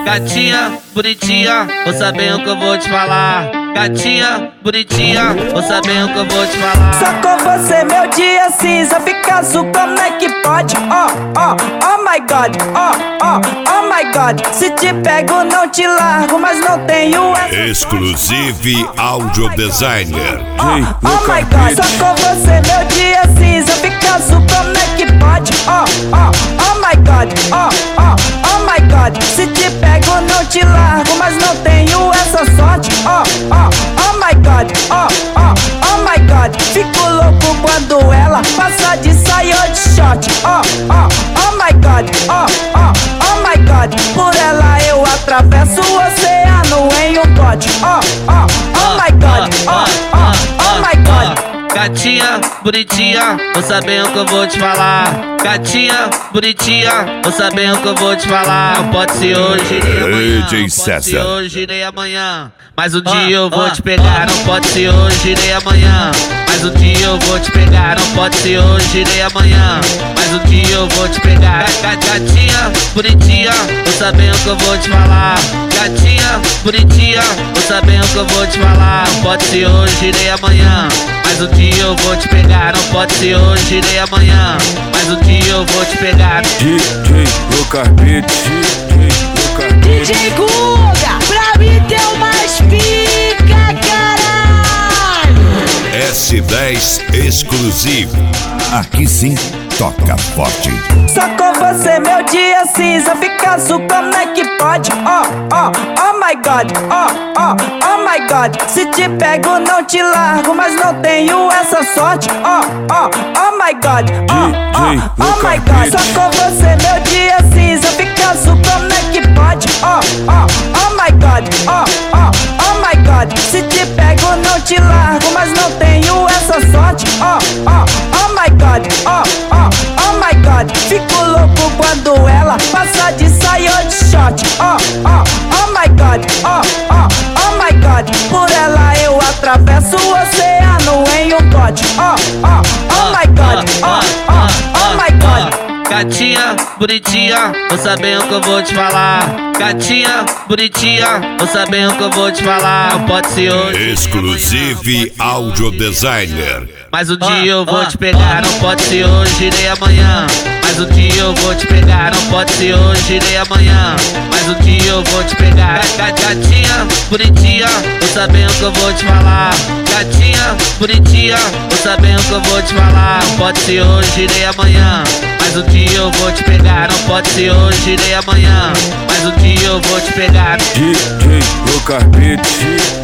Gatinha, bonitinha, vou saber o que eu vou te falar. Gatinha, bonitinha, vou saber o que eu vou te falar. Só com você meu dia cinza fica azul, como é que pode? Oh my God, oh my God. Se te pego não te largo, mas não tenho Exclusive Audio Designer. Oh my God. Só com você meu dia cinza fica azul, como é que pode? Oh my God, oh my God. Se te pego não te largo, mas não tenho essa sorte. Oh my God, oh my God. Fico louco quando ela passa de saia ou de short. Oh my God, oh my God. Por ela eu atravesso o oceano em um bote. Oh my God, oh my God. Gatinha, bonitinha, vou saber o que eu vou te falar. Gatinha, bonitinha, vou saber o que eu vou te falar. Não pode ser hoje nem amanhã, não pode ser hoje nem amanhã. Mas um dia eu vou te pegar, não pode ser hoje nem amanhã. Mas um dia eu vou te pegar, não pode ser hoje nem amanhã. Mas um dia eu vou te pegar. Gatinha, bonitinha, vou saber o que eu vou te falar. Gatinha, bonitinha, vou saber o que eu vou te falar. Não pode ser hoje nem amanhã. Mas um dia eu vou te pegar, não pode ser hoje nem amanhã. Mas um dia eu vou te pegar. DJ Lucas Beats, DJ Guga, pra mim tem mais pica, caralho. S10 Exclusivo. Aqui sim, toca forte. Só com você meu dia cinza fica azul, como é que pode? Oh my God, oh my God. Se te pego não te largo, mas não tenho essa sorte. Oh my God, oh my God. Só com você meu dia cinza fica azul, como é que pode? Oh my God, oh my God. Se te pego não te largo, mas não tenho essa sorte. Oh my God, oh my God. Fico louco quando ela passa de saia ou de short. Oh my God, oh my God. Por ela eu atravesso o oceano em um bote. Oh my God, oh my God. Gatinha, bonitinha, vou saber o que eu vou te falar. Gatinha, bonitinha, vou saber o que eu vou te falar. Não pode ser hoje. Exclusive Audio Designer. Mas um dia eu vou te pegar, não pode ser hoje nem amanhã. Mas um dia eu vou te pegar, não pode ser hoje nem amanhã. Mas um dia eu vou te pegar. Gatinha, bonitinha, vou saber o que eu vou te falar. Gatinha, bonitinha, vou saber o que eu vou te falar. Não pode ser hoje nem amanhã. Mas um dia eu vou te pegar, não pode ser hoje nem amanhã. Mas um dia eu vou te pegar. DJ Lucas Beats.